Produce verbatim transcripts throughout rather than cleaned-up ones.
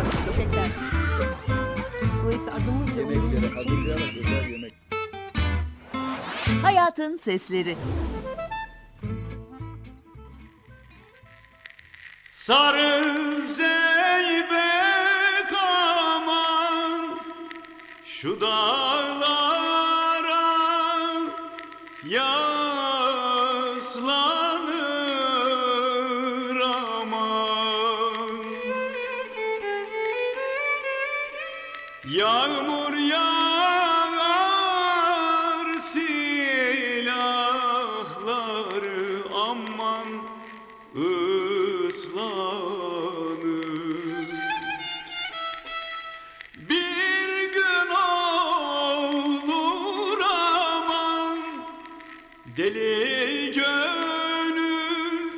Köpekler. Dolayısıyla adımız ve Yemekleri onurumuz için hazırlayarak güzel yemek. Hayatın sesleri. Sarı zeybek aman şu dağlara yaslanır aman. Yağmur yağar silahları aman ıslanır. Bir gün olur aman deli gönül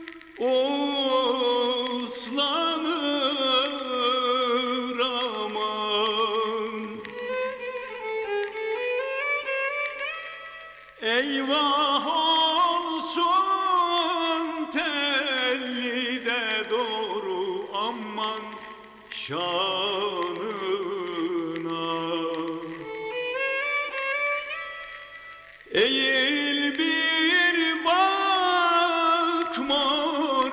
oslanır aman. Eyvah olsun telli de doğru aman şanına. Eğil bir bak mor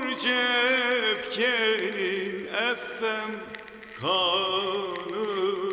cepkenin effem kanına.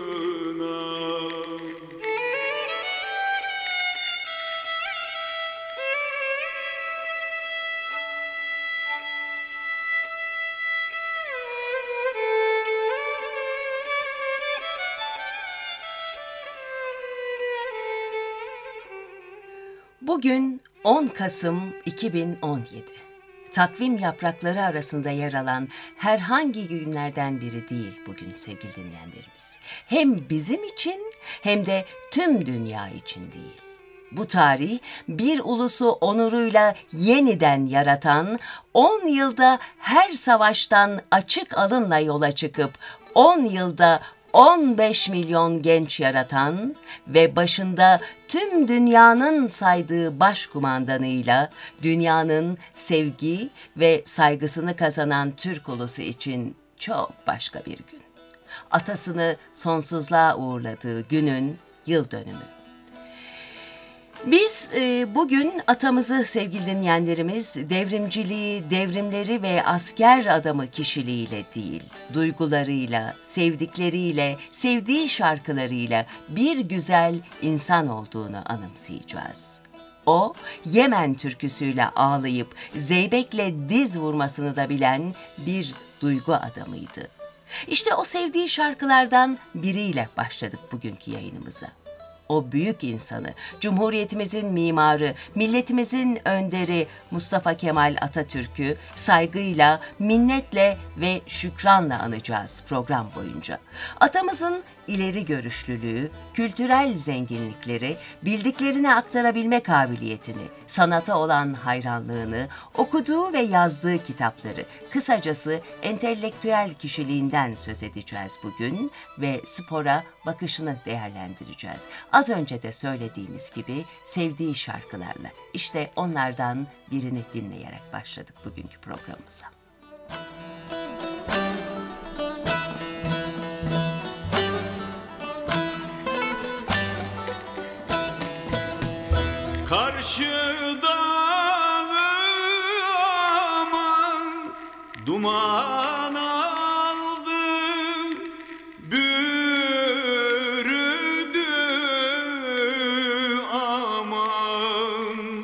Bugün on Kasım iki bin on yedi. Takvim yaprakları arasında yer alan herhangi günlerden biri değil bugün sevgili dinleyenlerimiz. Hem bizim için hem de tüm dünya için değil. Bu tarih bir ulusu onuruyla yeniden yaratan, on yılda her savaştan açık alınla yola çıkıp on yılda on beş milyon genç yaratan ve başında tüm dünyanın saydığı başkumandanıyla dünyanın sevgi ve saygısını kazanan Türk ulusu için çok başka bir gün. Atasını sonsuzluğa uğurladığı günün yıl dönümü. Biz e, bugün atamızı sevgili dinleyenlerimiz devrimciliği, devrimleri ve asker adamı kişiliğiyle değil, duygularıyla, sevdikleriyle, sevdiği şarkılarıyla bir güzel insan olduğunu anımsayacağız. O, Yemen türküsüyle ağlayıp zeybekle diz vurmasını da bilen bir duygu adamıydı. İşte o sevdiği şarkılardan biriyle başladık bugünkü yayınımıza. O büyük insanı, Cumhuriyetimizin mimarı, milletimizin önderi Mustafa Kemal Atatürk'ü saygıyla, minnetle ve şükranla anacağız program boyunca. Atamızın ileri görüşlülüğü, kültürel zenginlikleri, bildiklerini aktarabilme kabiliyetini, sanata olan hayranlığını, okuduğu ve yazdığı kitapları, kısacası entelektüel kişiliğinden söz edeceğiz bugün ve spora bakışını değerlendireceğiz. Az önce de söylediğimiz gibi sevdiği şarkılarla, işte onlardan birini dinleyerek başladık bugünkü programımıza. Karşıda aman duman aldı, bürüdü aman.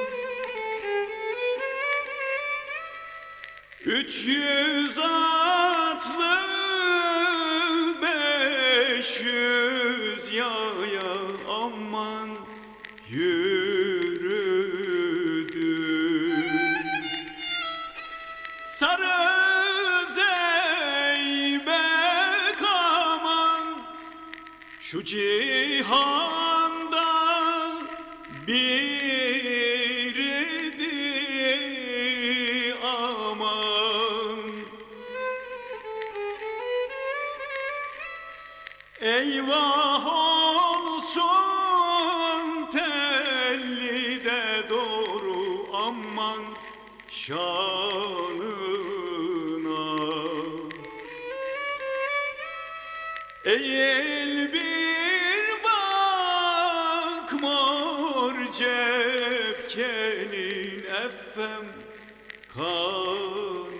Üç yüz atlı, beş yüz yaya aman yürüdü. Sarı zeybek aman şu cihanda biridi aman. Eyvah olsun telli de doğru aman şanına. Eğil bir bak mor cepkenin effem kanına.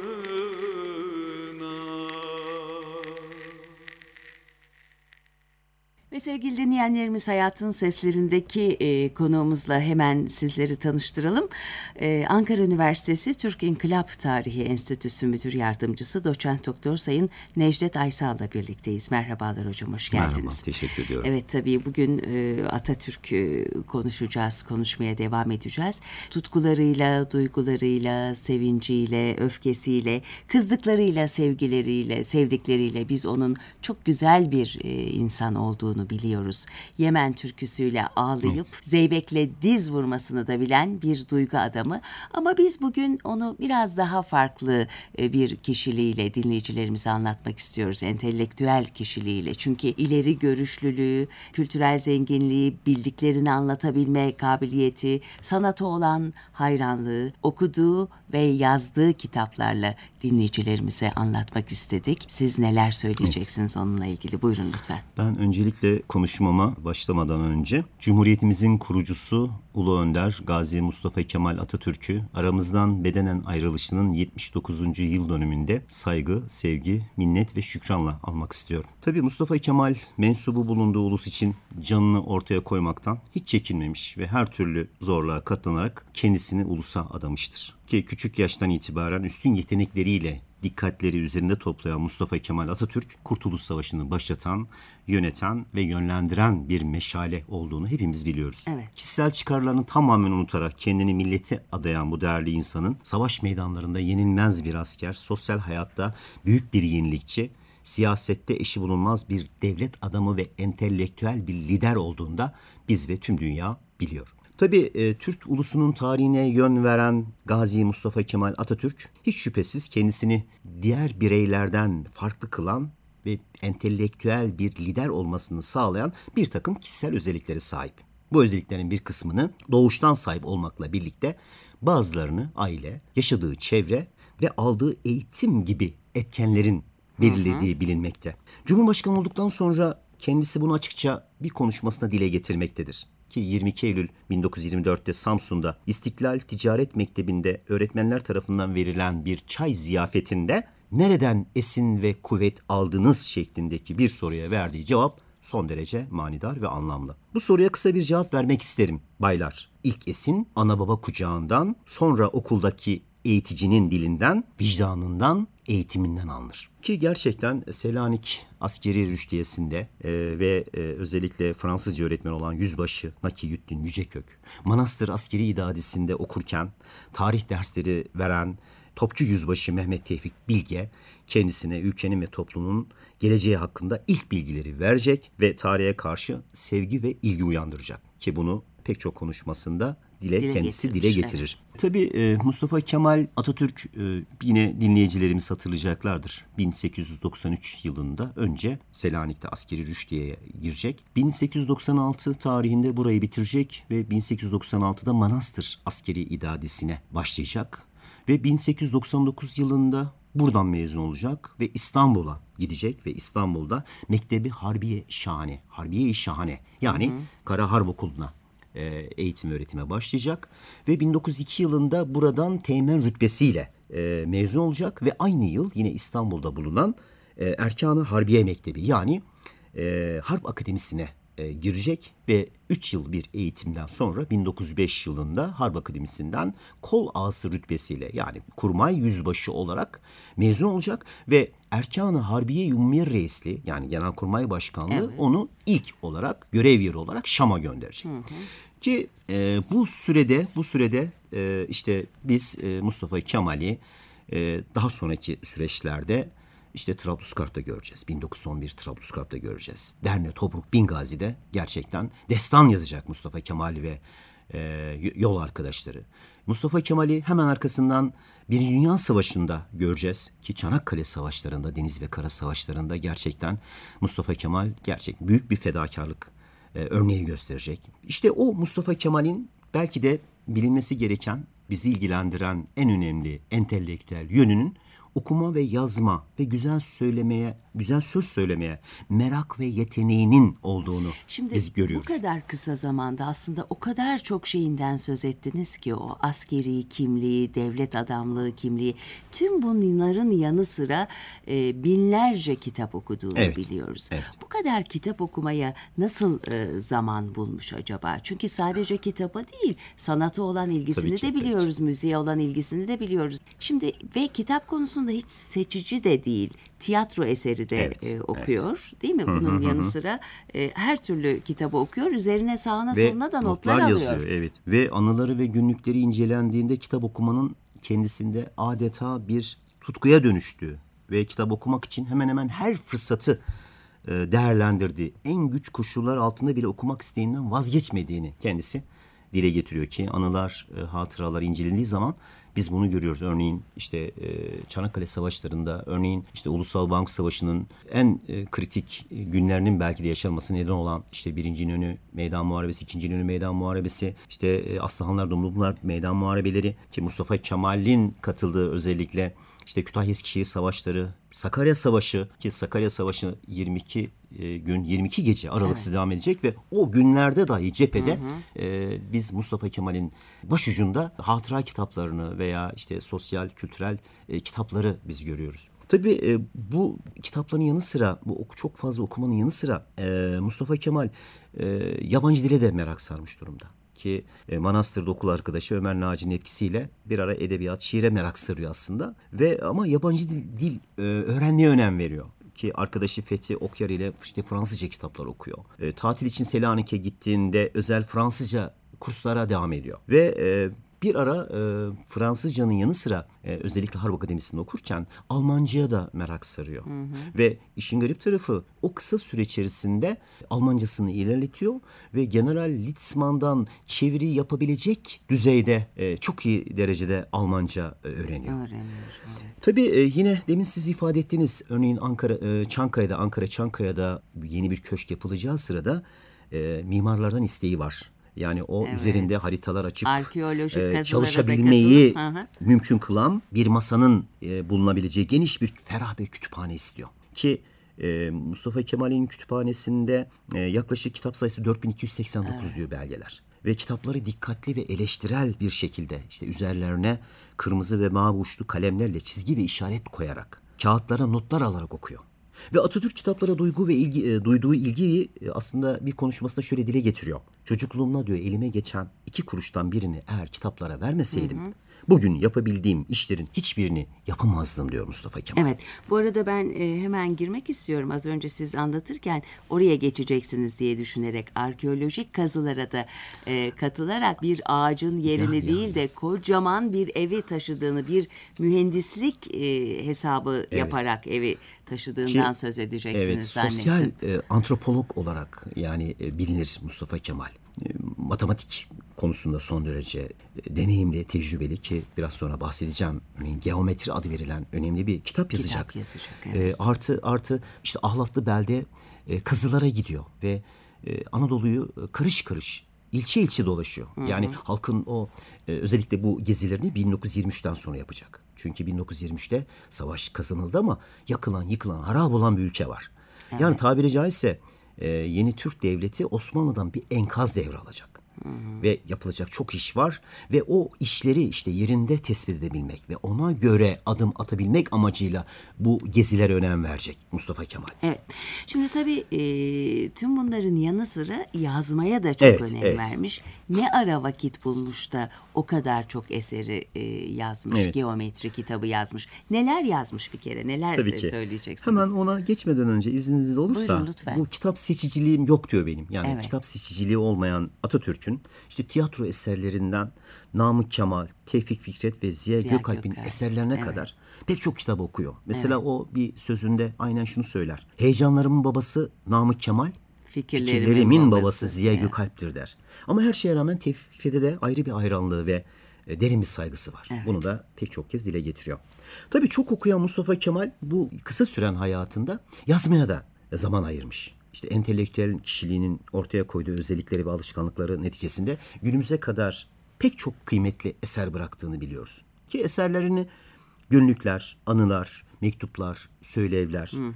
Ve sevgili dinleyenlerimiz, Hayatın Seslerindeki e, konuğumuzla hemen sizleri tanıştıralım. E, Ankara Üniversitesi Türk İnkılap Tarihi Enstitüsü Müdür Yardımcısı Doçent Doktor Sayın Necdet Aysal'la birlikteyiz. Merhabalar hocam, hoş geldiniz. Merhaba, teşekkür ediyorum. Evet, tabii bugün e, Atatürk'ü konuşacağız, konuşmaya devam edeceğiz. Tutkularıyla, duygularıyla, sevinciyle, öfkesiyle, kızdıklarıyla, sevgileriyle, sevdikleriyle biz onun çok güzel bir e, insan olduğunu biliyoruz. Yemen türküsüyle ağlayıp evet. Zeybek'le diz vurmasını da bilen bir duygu adamı. Ama biz bugün onu biraz daha farklı bir kişiliğiyle dinleyicilerimize anlatmak istiyoruz. Entelektüel kişiliğiyle. Çünkü ileri görüşlülüğü, kültürel zenginliği, bildiklerini anlatabilme kabiliyeti, sanata olan hayranlığı, okuduğu ve yazdığı kitaplarla dinleyicilerimize anlatmak istedik. Siz neler söyleyeceksiniz evet. onunla ilgili? Buyurun lütfen. Ben öncelikle konuşmama başlamadan önce Cumhuriyetimizin kurucusu Ulu Önder Gazi Mustafa Kemal Atatürk'ü aramızdan bedenen ayrılışının yetmiş dokuzuncu yıl dönümünde saygı, sevgi, minnet ve şükranla almak istiyorum. Tabii Mustafa Kemal mensubu bulunduğu ulus için canını ortaya koymaktan hiç çekinmemiş ve her türlü zorluğa katlanarak kendisini ulusa adamıştır. Ki küçük yaştan itibaren üstün yetenekleriyle dikkatleri üzerinde toplayan Mustafa Kemal Atatürk, Kurtuluş Savaşı'nı başlatan, yöneten ve yönlendiren bir meşale olduğunu hepimiz biliyoruz. Evet. Kişisel çıkarlarını tamamen unutarak kendini millete adayan bu değerli insanın savaş meydanlarında yenilmez bir asker, sosyal hayatta büyük bir yenilikçi, siyasette eşi bulunmaz bir devlet adamı ve entelektüel bir lider olduğunda biz ve tüm dünya biliyor. Tabii e, Türk ulusunun tarihine yön veren Gazi Mustafa Kemal Atatürk hiç şüphesiz kendisini diğer bireylerden farklı kılan ve entelektüel bir lider olmasını sağlayan bir takım kişisel özelliklere sahip. Bu özelliklerin bir kısmını doğuştan sahip olmakla birlikte bazılarını aile, yaşadığı çevre ve aldığı eğitim gibi etkenlerin belirlediği hı hı. bilinmekte. Cumhurbaşkanı olduktan sonra kendisi bunu açıkça bir konuşmasına dile getirmektedir. Ki yirmi iki Eylül bin dokuz yüz yirmi dörtte Samsun'da İstiklal Ticaret Mektebi'nde öğretmenler tarafından verilen bir çay ziyafetinde nereden esin ve kuvvet aldınız şeklindeki bir soruya verdiği cevap son derece manidar ve anlamlı. Bu soruya kısa bir cevap vermek isterim baylar. İlk esin ana baba kucağından, sonra okuldaki eğiticinin dilinden, vicdanından, eğitiminden alınır. Ki gerçekten Selanik Askeri Rüştiyesi'nde e, ve e, özellikle Fransızca öğretmen olan Yüzbaşı Nakiyüddin Yücekök, Manastır Askeri İdadisi'nde okurken tarih dersleri veren Topçu Yüzbaşı Mehmet Tevfik Bilge kendisine ülkenin ve toplumun geleceği hakkında ilk bilgileri verecek ve tarihe karşı sevgi ve ilgi uyandıracak. Ki bunu pek çok konuşmasında dile, dile kendisi dile getirir. Evet. Tabii e, Mustafa Kemal Atatürk e, yine dinleyicilerimiz hatırlayacaklardır. bin sekiz yüz doksan üç yılında önce Selanik'te askeri rüştiyeye girecek. bin sekiz yüz doksan altı tarihinde burayı bitirecek ve bin sekiz yüz doksan altıda Manastır Askeri İdadisi'ne başlayacak. Ve bin sekiz yüz doksan dokuz yılında buradan mezun olacak ve İstanbul'a gidecek ve İstanbul'da Mektebi Harbiye Şahane, Harbiye-i Şahane yani hı hı. Kara Harp Okulu'na eğitim öğretime başlayacak ve bin dokuz yüz iki yılında buradan teğmen rütbesiyle e, mezun olacak ve aynı yıl yine İstanbul'da bulunan e, Erkan-ı Harbiye Mektebi yani e, Harp Akademisi'ne e, girecek ve üç yıl bir eğitimden sonra bin dokuz yüz beş yılında Harp Akademisi'nden kol ağası rütbesiyle yani kurmay yüzbaşı olarak mezun olacak ve Erkan-ı Harbiye Ummiye Reisliği yani Genelkurmay Başkanlığı evet. onu ilk olarak görev yeri olarak Şam'a gönderecek. Hı hı. Ki e, bu sürede bu sürede e, işte biz e, Mustafa Kemal'i e, daha sonraki süreçlerde işte Trablusgarp'ta göreceğiz. bin dokuz yüz on bir Trablusgarp'ta göreceğiz. Derne, Tobruk, Bingazi'de gerçekten destan yazacak Mustafa Kemal ve e, yol arkadaşları. Mustafa Kemal'i hemen arkasından Birinci Dünya Savaşı'nda göreceğiz ki Çanakkale Savaşları'nda, Deniz ve Kara Savaşları'nda gerçekten Mustafa Kemal gerçekten büyük bir fedakarlık e, örneği gösterecek. İşte o Mustafa Kemal'in belki de bilinmesi gereken, bizi ilgilendiren en önemli entelektüel yönünün okuma ve yazma ve güzel söylemeye güzel söz söylemeye merak ve yeteneğinin olduğunu Şimdi biz görüyoruz. bu kadar kısa zamanda aslında o kadar çok şeyinden söz ettiniz ki, o askeri kimliği, devlet adamlığı kimliği, tüm bunların yanı sıra e, binlerce kitap okuduğunu Evet, biliyoruz. evet. Bu kadar kitap okumaya nasıl e, zaman bulmuş acaba? Çünkü sadece kitaba değil, sanata olan ilgisini Tabii ki, de tabii biliyoruz, müziğe olan ilgisini de biliyoruz. Şimdi ve kitap konusunda hiç seçici de değil, tiyatro eseri de Evet, e, okuyor, değil mi? Bunun yanı sıra e, her türlü kitabı okuyor, üzerine sağına Ve soluna da notlar, yazıyor. alıyor. Evet. Ve anıları ve günlükleri incelendiğinde kitap okumanın kendisinde adeta bir tutkuya dönüştüğü ve kitap okumak için hemen hemen her fırsatı e, değerlendirdiği, en güç koşullar altında bile okumak isteğinden vazgeçmediğini kendisi dile getiriyor ki anılar, e, hatıralar incelendiği zaman biz bunu görüyoruz. Örneğin işte e, Çanakkale Savaşları'nda, örneğin işte Ulusal Bank Savaşı'nın en e, kritik günlerinin belki de yaşanması neden olan işte Birinci İnönü Meydan Muharebesi, İkinci İnönü Meydan Muharebesi, işte e, Aslıhanlar, Dumlupınar Meydan Muharebeleri ki Mustafa Kemal'in katıldığı özellikle işte Kütahya Eskişehir Savaşları, Sakarya Savaşı ki Sakarya Savaşı yirmi iki e, gün, yirmi iki gece aralıksız devam edecek ve o günlerde dahi cephede hı hı. E, biz Mustafa Kemal'in başucunda hatıra kitaplarını veya işte sosyal, kültürel e, kitapları biz görüyoruz. Tabii e, bu kitapların yanı sıra, bu çok fazla okumanın yanı sıra e, Mustafa Kemal e, yabancı dile de merak sarmış durumda. Ki e, Manastır'da okul arkadaşı Ömer Naci'nin etkisiyle bir ara edebiyat, şiire merak sarıyor aslında. Ve ama yabancı dil, dil e, öğrenmeye önem veriyor. Ki arkadaşı Fethi Okyar ile işte Fransızca kitaplar okuyor. E, tatil için Selanik'e gittiğinde özel Fransızca kurslara devam ediyor. Ve e, bir ara e, Fransızcanın yanı sıra e, özellikle Harp Akademisi'nde okurken Almanca'ya da merak sarıyor. Hı hı. Ve işin garip tarafı o kısa süre içerisinde Almancasını ilerletiyor ve General Litzmann'dan çeviri yapabilecek düzeyde e, çok iyi derecede Almanca e, öğreniyor. Öğreniyor. Evet. Tabii e, yine demin siz ifade ettiğiniz örneğin Ankara, e, Çankaya'da, Ankara Çankaya'da yeni bir köşk yapılacağı sırada e, mimarlardan isteği var. Yani o evet. üzerinde haritalar açık, arkeolojik e, kazılara çalışabilmeyi da katılıp, mümkün kılan bir masanın e, bulunabileceği geniş bir ferah bir kütüphane istiyor. Ki e, Mustafa Kemal'in kütüphanesinde e, yaklaşık kitap sayısı dört bin iki yüz seksen dokuz evet. diyor belgeler. Ve kitapları dikkatli ve eleştirel bir şekilde işte üzerlerine kırmızı ve mavi uçlu kalemlerle çizgi ve işaret koyarak, kağıtlara notlar alarak okuyor. Ve Atatürk kitaplara duygu ve ilgi, e, duyduğu ilgiyi e, aslında bir konuşmasında şöyle dile getiriyor. Çocukluğumda diyor elime geçen iki kuruştan birini eğer kitaplara vermeseydim, hı hı. bugün yapabildiğim işlerin hiçbirini yapamazdım diyor Mustafa Kemal. Evet, bu arada ben e, hemen girmek istiyorum. Az önce siz anlatırken oraya geçeceksiniz diye düşünerek arkeolojik kazılara da e, katılarak bir ağacın yerini ya, değil ya. de kocaman bir evi taşıdığını, bir mühendislik e, hesabı evet. yaparak evi taşıdığından Ki, söz edeceksiniz evet, zannettim. Sosyal e, antropolog olarak yani e, bilinir Mustafa Kemal. E, matematik konusunda son derece e, deneyimli, tecrübeli ki biraz sonra bahsedeceğim. Örneğin geometri adı verilen önemli bir kitap yazacak. Kitap yazacak, evet. E, artı artı işte Ahlatlı Bel'de e, kazılara gidiyor ve e, Anadolu'yu e, karış karış ilçe ilçe dolaşıyor. Hı hı. Yani halkın o e, özellikle bu gezilerini bin dokuz yüz yirmi üçten sonra yapacak. Çünkü bin dokuz yüz yirmi üçte savaş kazanıldı ama yakılan, yıkılan, harap olan bir ülke var. Evet. Yani tabiri caizse e, yeni Türk Devleti Osmanlı'dan bir enkaz devralacak. Hı hı. Ve yapılacak çok iş var ve o işleri işte yerinde tespit edebilmek ve ona göre adım atabilmek amacıyla bu gezilere önem verecek Mustafa Kemal. Evet. Şimdi tabii e, tüm bunların yanı sıra yazmaya da çok evet, önem evet. vermiş. Ne ara vakit bulmuş da o kadar çok eseri e, yazmış, evet. geometri kitabı yazmış. Neler yazmış bir kere, neler Tabii de ki. söyleyeceksiniz? Hemen ona geçmeden önce izniniz olursa Buyurun, lütfen. Bu kitap seçiciliğim yok diyor benim. Yani evet. kitap seçiciliği olmayan Atatürk'ün işte tiyatro eserlerinden Namık Kemal, Tevfik Fikret ve Ziya, Ziya Gökalp'in Gökalp. eserlerine evet. kadar pek çok kitap okuyor. Mesela evet. o bir sözünde aynen şunu söyler. Heyecanlarımın babası Namık Kemal, fikirlerimin, fikirlerimin babası, babası Ziya evet. Gökalp'tir der. Ama her şeye rağmen Tevfik Fikret'e de ayrı bir hayranlığı ve derin bir saygısı var. Evet. Bunu da pek çok kez dile getiriyor. Tabii çok okuyan Mustafa Kemal bu kısa süren hayatında yazmaya da zaman ayırmış. İşte entelektüel kişiliğinin ortaya koyduğu özellikleri ve alışkanlıkları neticesinde günümüze kadar pek çok kıymetli eser bıraktığını biliyoruz. Ki eserlerini günlükler, anılar, mektuplar, söylevler, hı hı.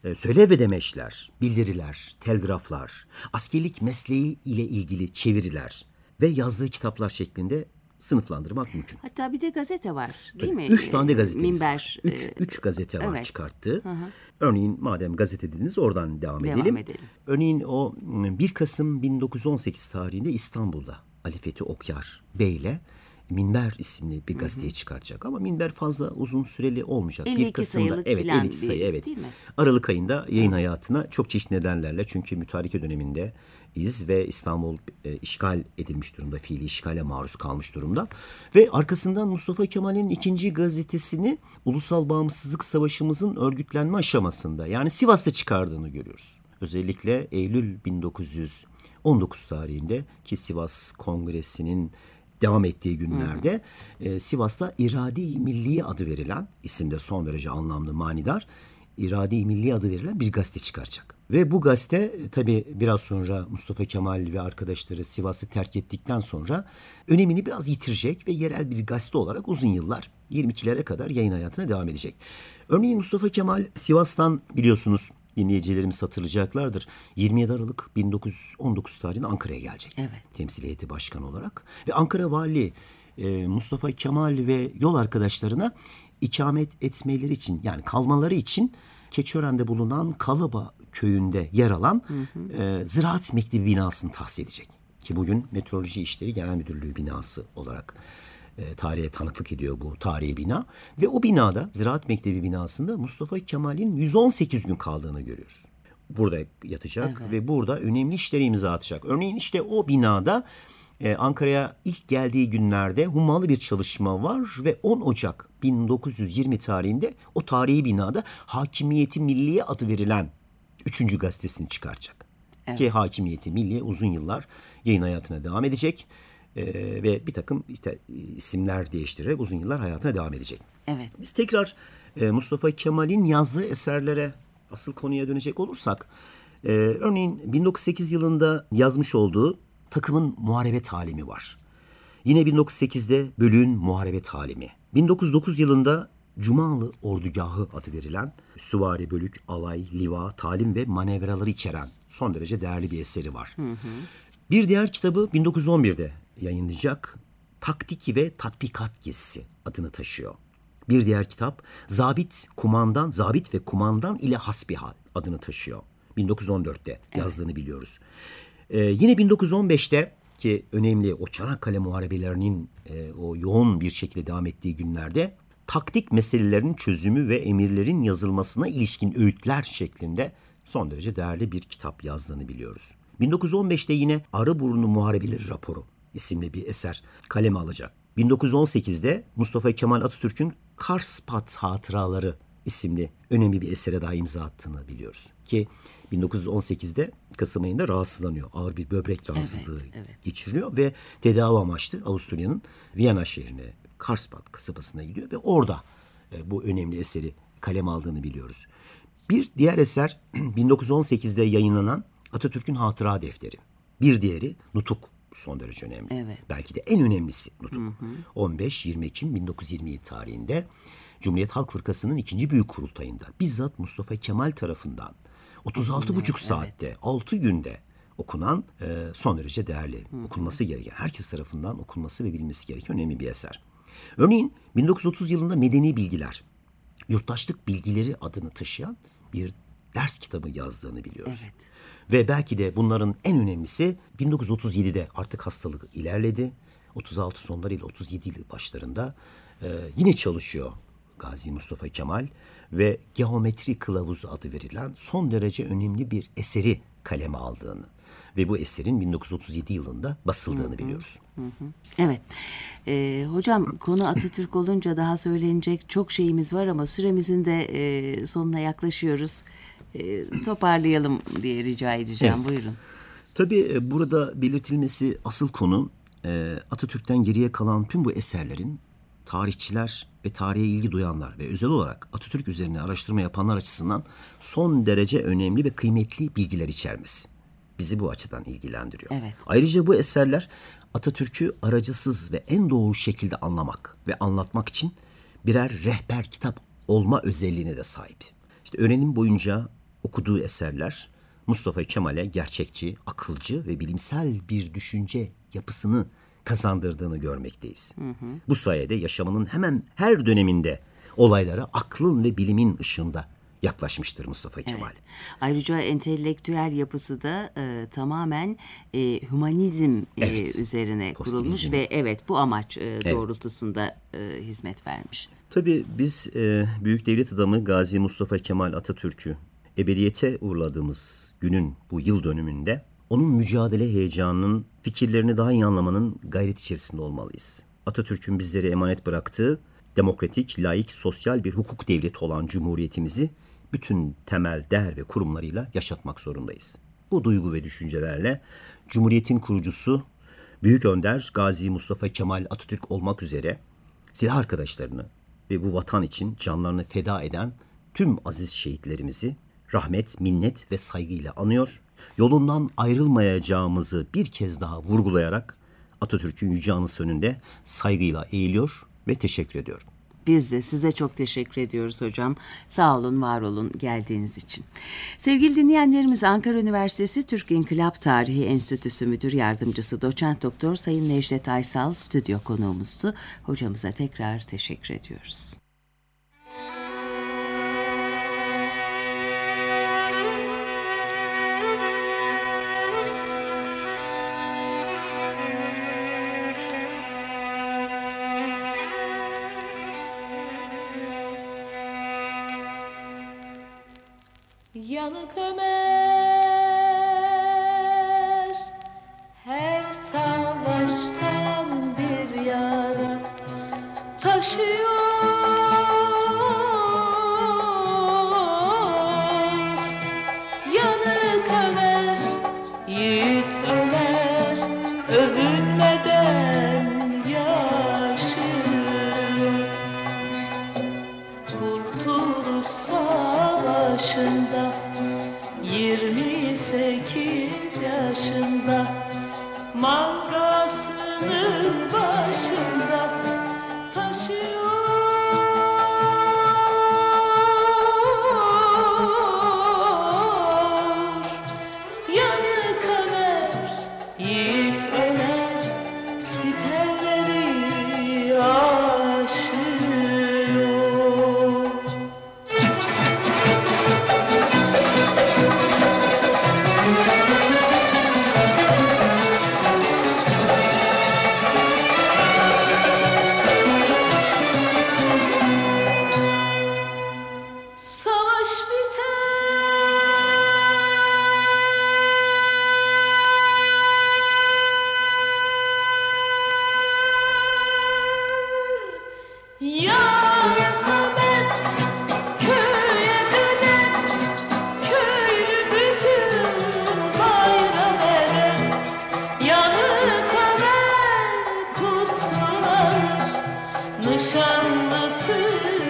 e, söylev ve demeçler, bildiriler, telgraflar, askerlik mesleği ile ilgili çeviriler ve yazdığı kitaplar şeklinde sınıflandırmak mümkün. Hatta bir de gazete var değil mi? Üç tane de Ee, gazetemiz Minber. var. Üç, e, üç gazete var evet. çıkarttığı. Örneğin madem gazete dediniz oradan devam, Devam edelim. edelim. Örneğin o bir Kasım bin dokuz yüz on sekiz tarihinde İstanbul'da Ali Fethi Okyar Bey ile Minber isimli bir gazeteyi çıkartacak. Ama Minber fazla uzun süreli olmayacak. elli iki sayılık evet, filan elli iki sayı, bir- evet. değil mi? Aralık ayında yayın hayatına çok çeşitli nedenlerle, çünkü mütareke döneminde iz ve İstanbul e, işgal edilmiş durumda, fiili işgale maruz kalmış durumda. Ve arkasından Mustafa Kemal'in ikinci gazetesini Ulusal Bağımsızlık Savaşımızın örgütlenme aşamasında, yani Sivas'ta çıkardığını görüyoruz. Özellikle Eylül bin dokuz yüz on dokuz tarihinde, ki Sivas Kongresi'nin devam ettiği günlerde e, Sivas'ta İrade-i Milliye adı verilen, isimde son derece anlamlı, manidar, İrade-i Milliye adı verilen bir gazete çıkaracak. Ve bu gazete e, tabii biraz sonra Mustafa Kemal ve arkadaşları Sivas'ı terk ettikten sonra önemini biraz yitirecek ve yerel bir gazete olarak uzun yıllar, yirmi ikilere kadar yayın hayatına devam edecek. Örneğin Mustafa Kemal Sivas'tan, biliyorsunuz, dinleyicilerimiz hatırlayacaklardır, yirmi yedi Aralık bin dokuz yüz on dokuz tarihinde Ankara'ya gelecek. Evet. Temsil heyeti başkanı olarak. Ve Ankara Vali e, Mustafa Kemal ve yol arkadaşlarına ikamet etmeleri için, yani kalmaları için Keçiören'de bulunan Kalaba köyünde yer alan hı hı. E, Ziraat Mektebi binasını tahsis edecek. Ki bugün Meteoroloji İşleri Genel Müdürlüğü binası olarak e, tarihe tanıklık ediyor bu tarihi bina. Ve o binada, Ziraat Mektebi binasında Mustafa Kemal'in yüz on sekiz gün kaldığını görüyoruz. Burada yatacak Evet. ve burada önemli işlere imza atacak. Örneğin işte o binada e, Ankara'ya ilk geldiği günlerde hummalı bir çalışma var ve on Ocak bin dokuz yüz yirmi tarihinde o tarihi binada Hakimiyeti Milliye adı verilen üçüncü gazetesini çıkaracak. Evet. Ki Hakimiyeti Milliye uzun yıllar yayın hayatına devam edecek e, ve bir takım işte isimler değiştirerek uzun yıllar hayatına devam edecek. Evet. Biz tekrar e, Mustafa Kemal'in yazdığı eserlere, asıl konuya dönecek olursak, e, örneğin bin dokuz yüz sekiz yılında yazmış olduğu Takımın Muharebe Talimi var. Yine bin dokuz yüz sekizde Bölüğün Muharebe Talimi. bin dokuz yüz dokuz yılında Cumalı Ordugahı adı verilen süvari, bölük, alay, liva, talim ve manevraları içeren son derece değerli bir eseri var. Hı hı. Bir diğer kitabı bin dokuz yüz on birde yayınlayacak Taktik ve Tatbikat Gezisi adını taşıyor. Bir diğer kitap Zabit, Kumandan, Zabit ve Kumandan ile Hasbihal adını taşıyor. bin dokuz yüz on dörtte evet. yazdığını biliyoruz. Ee, yine bin dokuz yüz on beşte, ki önemli o Çanakkale Muharebelerinin e, o yoğun bir şekilde devam ettiği günlerde, taktik meselelerinin çözümü ve emirlerin yazılmasına ilişkin öğütler şeklinde son derece değerli bir kitap yazdığını biliyoruz. bin dokuz yüz on beşte yine Arıburnu Muharebeleri Raporu isimli bir eser kaleme alacak. bin dokuz yüz on sekizde Mustafa Kemal Atatürk'ün Karspat Hatıraları isimli önemli bir esere daha imza attığını biliyoruz. Ki bin dokuz yüz on sekizde Kasım ayında rahatsızlanıyor. Ağır bir böbrek rahatsızlığı Evet, evet. geçiriyor ve tedavi amaçlı Avusturya'nın Viyana şehrine, Karspat kasabasına gidiyor ve orada e, bu önemli eseri kaleme aldığını biliyoruz. Bir diğer eser bin dokuz yüz on sekizde yayınlanan Atatürk'ün Hatıra Defteri. Bir diğeri Nutuk, son derece önemli. Evet. Belki de en önemlisi Nutuk. Hı hı. on beş yirmi Ekim bin dokuz yüz yirmi yedi tarihinde Cumhuriyet Halk Fırkası'nın ikinci büyük kurultayında bizzat Mustafa Kemal tarafından otuz altı buçuk saatte, evet. altı günde okunan e, son derece değerli, hı hı. okunması gereken, herkes tarafından okunması ve bilinmesi gereken önemli bir eser. Örneğin bin dokuz yüz otuz yılında Medeni Bilgiler, Yurttaşlık Bilgileri adını taşıyan bir ders kitabı yazdığını biliyoruz. Evet. Ve belki de bunların en önemlisi bin dokuz yüz otuz yedide artık hastalık ilerledi. otuz altı sonlarıyla otuz yedi yılı başlarında e, yine çalışıyor Gazi Mustafa Kemal ve Geometri Kılavuzu adı verilen son derece önemli bir eseri kaleme aldığını ve bu eserin bin dokuz yüz otuz yedi yılında basıldığını hı hı. biliyoruz. Hı hı. Evet. Ee, hocam, konu Atatürk olunca daha söylenecek çok şeyimiz var ama süremizin de e, sonuna yaklaşıyoruz. E, toparlayalım diye rica edeceğim. Evet. Buyurun. Tabii burada belirtilmesi asıl konu e, Atatürk'ten geriye kalan tüm bu eserlerin tarihçiler ve tarihe ilgi duyanlar ve özel olarak Atatürk üzerine araştırma yapanlar açısından son derece önemli ve kıymetli bilgiler içermesi. Bizi bu açıdan ilgilendiriyor. Evet. Ayrıca bu eserler Atatürk'ü aracısız ve en doğru şekilde anlamak ve anlatmak için birer rehber kitap olma özelliğine de sahip. İşte öğrenim boyunca okuduğu eserler Mustafa Kemal'e gerçekçi, akılcı ve bilimsel bir düşünce yapısını kazandırdığını görmekteyiz. Hı hı. Bu sayede yaşamının hemen her döneminde olaylara aklın ve bilimin ışığında yaklaşmıştır Mustafa Kemal. Evet. Ayrıca entelektüel yapısı da e, tamamen e, hümanizm e, Evet. üzerine kurulmuş Pozitivizm. ve evet bu amaç e, doğrultusunda e, hizmet vermiş. Tabii biz e, büyük devlet adamı Gazi Mustafa Kemal Atatürk'ü ebediyete uğurladığımız günün bu yıl dönümünde onun mücadele heyecanının, fikirlerini daha iyi anlamanın gayret içerisinde olmalıyız. Atatürk'ün bizlere emanet bıraktığı demokratik, laik, sosyal bir hukuk devleti olan Cumhuriyetimizi bütün temel değer ve kurumlarıyla yaşatmak zorundayız. Bu duygu ve düşüncelerle Cumhuriyet'in kurucusu Büyük Önder Gazi Mustafa Kemal Atatürk olmak üzere silah arkadaşlarını ve bu vatan için canlarını feda eden tüm aziz şehitlerimizi rahmet, minnet ve saygıyla anıyor. Yolundan ayrılmayacağımızı bir kez daha vurgulayarak Atatürk'ün yüce anısı önünde saygıyla eğiliyor ve teşekkür ediyorum. Biz de size çok teşekkür ediyoruz hocam. Sağ olun, var olun geldiğiniz için. Sevgili dinleyenlerimiz, Ankara Üniversitesi Türk İnkılap Tarihi Enstitüsü Müdür Yardımcısı Doçent Doktor Sayın Necdet Aysal stüdyo konuğumuzdu. Hocamıza tekrar teşekkür ediyoruz. Yanık Ömer her savaştan bir yara taşıyor. Yanık Ömer, yiğit Ömer övünmeden yaşıyor. Kurtuluş Savaşı'nda yirmi sekiz yaşında mangasının başında taşıyor. Yanık Ömer, yiğit Ömer siperleri aşıyor. Savaş biter, Yanık Ömer köye döner, köylü bütün bayram eder. Yanık Ömer kutlanır, nişanlısı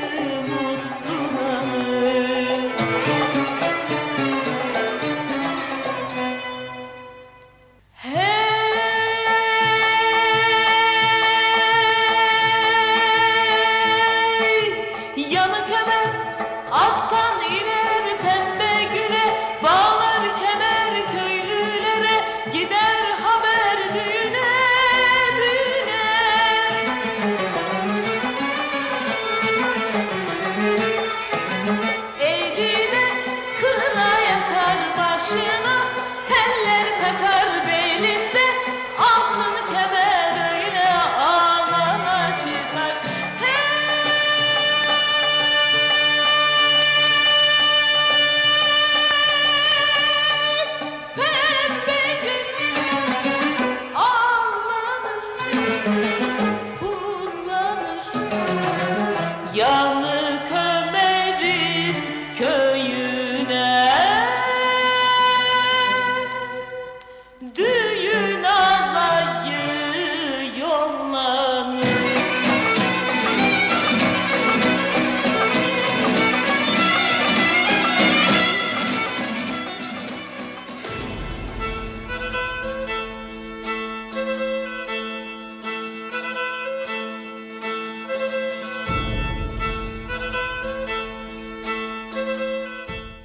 mutlulanır. Hey, Yanık Ömer attan iner pembe güle, bağlar kemer köylülere, gider haber düğüne düğüne.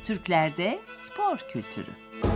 Türklerde spor kültürü.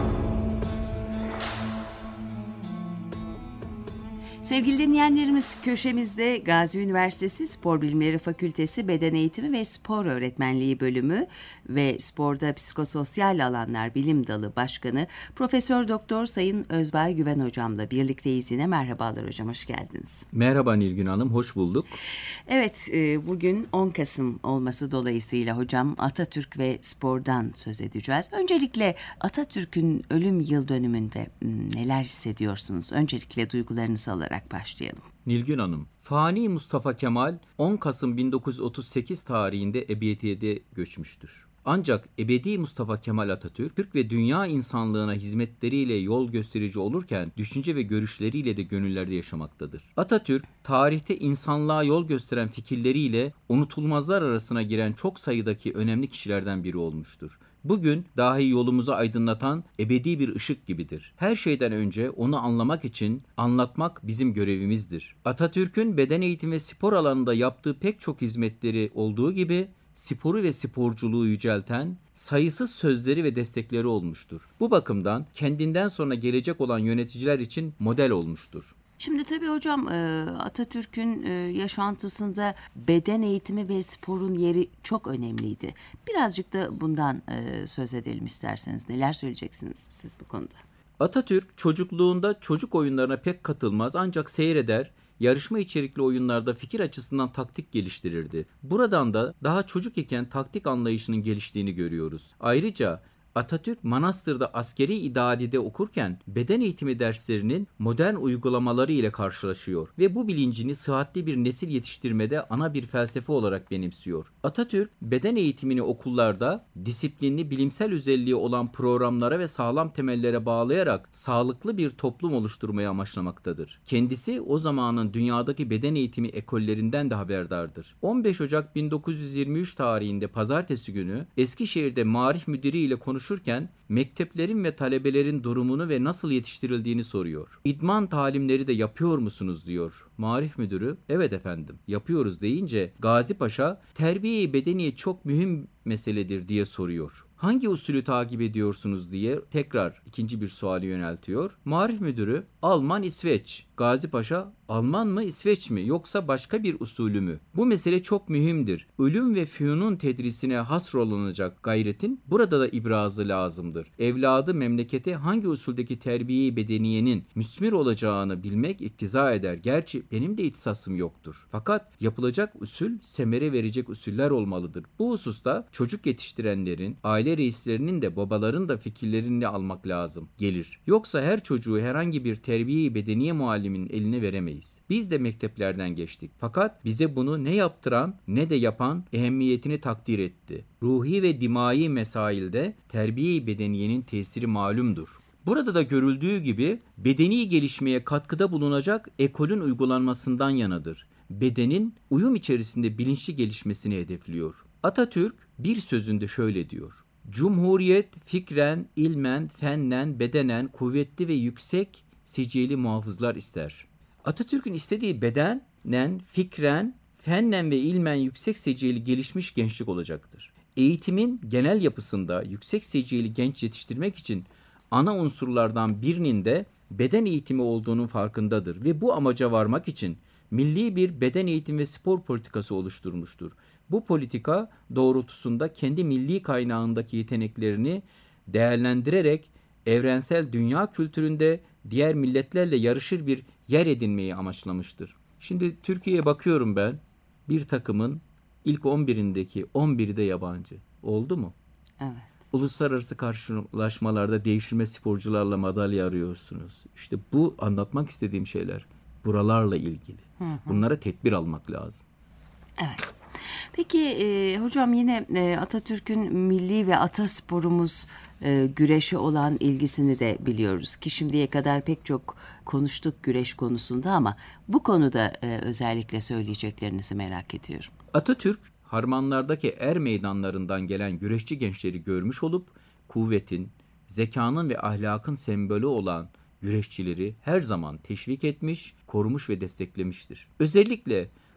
Sevgili dinleyenlerimiz, köşemizde Gazi Üniversitesi Spor Bilimleri Fakültesi Beden Eğitimi ve Spor Öğretmenliği Bölümü ve Sporda Psikososyal Alanlar Bilim Dalı Başkanı Profesör Doktor Sayın Özbay Güven Hocam'la birlikteyiz yine. Merhabalar hocam, hoş geldiniz. Merhaba Nilgün Hanım, hoş bulduk. Evet, bugün on Kasım olması dolayısıyla hocam Atatürk ve spordan söz edeceğiz. Öncelikle Atatürk'ün ölüm yıl dönümünde neler hissediyorsunuz? Öncelikle duygularınızı alarak başlayalım. Nilgün Hanım, Fani Mustafa Kemal on Kasım bin dokuz yüz otuz sekiz tarihinde ebediyete göçmüştür. Ancak ebedi Mustafa Kemal Atatürk, Türk ve dünya insanlığına hizmetleriyle yol gösterici olurken düşünce ve görüşleriyle de gönüllerde yaşamaktadır. Atatürk, tarihte insanlığa yol gösteren fikirleriyle unutulmazlar arasına giren çok sayıdaki önemli kişilerden biri olmuştur. Bugün dahi yolumuzu aydınlatan ebedi bir ışık gibidir. Her şeyden önce onu anlamak için anlatmak bizim görevimizdir. Atatürk'ün beden eğitimi ve spor alanında yaptığı pek çok hizmetleri olduğu gibi sporu ve sporculuğu yücelten sayısız sözleri ve destekleri olmuştur. Bu bakımdan kendinden sonra gelecek olan yöneticiler için model olmuştur. Şimdi tabii hocam Atatürk'ün yaşantısında beden eğitimi ve sporun yeri çok önemliydi. Birazcık da bundan söz edelim isterseniz. Neler söyleyeceksiniz siz bu konuda? Atatürk çocukluğunda çocuk oyunlarına pek katılmaz ancak seyreder, yarışma içerikli oyunlarda fikir açısından taktik geliştirirdi. Buradan da daha çocuk iken taktik anlayışının geliştiğini görüyoruz. Ayrıca Atatürk Manastır'da askeri idadide okurken beden eğitimi derslerinin modern uygulamaları ile karşılaşıyor ve bu bilincini sıhhatli bir nesil yetiştirmede ana bir felsefe olarak benimsiyor. Atatürk beden eğitimini okullarda disiplinli, bilimsel özelliği olan programlara ve sağlam temellere bağlayarak sağlıklı bir toplum oluşturmayı amaçlamaktadır. Kendisi o zamanın dünyadaki beden eğitimi ekollerinden de haberdardır. on beş Ocak bin dokuz yüz yirmi üç tarihinde pazartesi günü Eskişehir'de Maarif Müdürü ile konuşurken mekteplerin ve talebelerin durumunu ve nasıl yetiştirildiğini soruyor. İdman talimleri de yapıyor musunuz diyor. Maarif Müdürü, evet efendim yapıyoruz deyince Gazi Paşa, terbiye-i bedeniye çok mühim meseledir diye soruyor. Hangi usulü takip ediyorsunuz diye tekrar ikinci bir suali yöneltiyor. Maarif Müdürü, Alman, İsveç. Gazi Paşa, Alman mı, İsveç mi yoksa başka bir usulü mü? Bu mesele çok mühimdir. Ölüm ve fünun tedrisine hasrolanacak gayretin burada da ibrazı lazımdır. Evladı memlekete hangi usuldeki terbiye-i bedeniyenin müsmir olacağını bilmek iktiza eder. Gerçi benim de ihtisasım yoktur. Fakat yapılacak usul semere verecek usuller olmalıdır. Bu hususta çocuk yetiştirenlerin, aile reislerinin de babaların da fikirlerini almak lazım gelir. Yoksa her çocuğu herhangi bir terbiye-i bedeniye muallimin eline veremeyiz. Biz de mekteplerden geçtik. Fakat bize bunu ne yaptıran ne de yapan ehemmiyetini takdir etti. Ruhi ve dimai mesailde terbiye-i bedeniyenin tesiri malumdur. Burada da görüldüğü gibi bedeni gelişmeye katkıda bulunacak ekolün uygulanmasından yanadır. Bedenin uyum içerisinde bilinçli gelişmesini hedefliyor. Atatürk bir sözünde şöyle diyor. Cumhuriyet fikren, ilmen, fennen, bedenen kuvvetli ve yüksek seciyeli muhafızlar ister. Atatürk'ün istediği bedenen, fikren, fennen ve ilmen yüksek seciyeli gelişmiş gençlik olacaktır. Eğitimin genel yapısında yüksek seciyeli genç yetiştirmek için ana unsurlardan birinin de beden eğitimi olduğunun farkındadır ve bu amaca varmak için milli bir beden eğitimi ve spor politikası oluşturmuştur. Bu politika doğrultusunda kendi milli kaynağındaki yeteneklerini değerlendirerek evrensel dünya kültüründe diğer milletlerle yarışır bir yer edinmeyi amaçlamıştır. Şimdi Türkiye'ye bakıyorum ben, bir takımın ilk on birindeki on biri de yabancı. Oldu mu? Evet. Uluslararası karşılaşmalarda devşirme sporcularla madalya arıyorsunuz. İşte bu anlatmak istediğim şeyler buralarla ilgili. Hı hı. Bunlara tedbir almak lazım. Evet. Peki e, hocam yine e, Atatürk'ün milli ve atasporumuz e, güreşe olan ilgisini de biliyoruz ki şimdiye kadar pek çok konuştuk güreş konusunda ama bu konuda e, özellikle söyleyeceklerinizi merak ediyorum. Atatürk harmanlardaki er meydanlarından gelen güreşçi gençleri görmüş olup kuvvetin, zekanın ve ahlakın sembolü olan güreşçileri her zaman teşvik etmiş, korumuş ve desteklemiştir. Özellikle